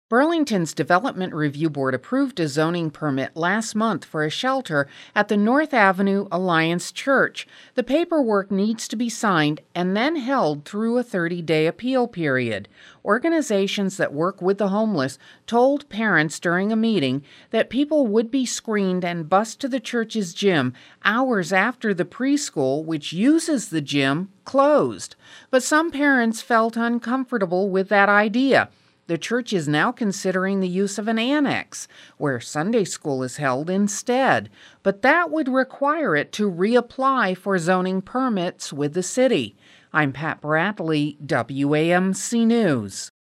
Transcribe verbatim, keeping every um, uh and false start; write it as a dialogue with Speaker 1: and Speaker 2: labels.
Speaker 1: Burlington's Development Review Board approved a zoning permit last month for a shelter at the North Avenue Alliance Church. The paperwork needs to be signed and then held through a thirty-day appeal period. Organizations that work with the homeless told parents during a meeting that people would be screened and bused to the church's gym hours after the preschool, which uses the gym, closed. But some parents felt uncomfortable with that idea. The church is now considering the use of an annex, where Sunday school is held instead, but that would require it to reapply for zoning permits with the city. I'm Pat Bradley, W A M C News.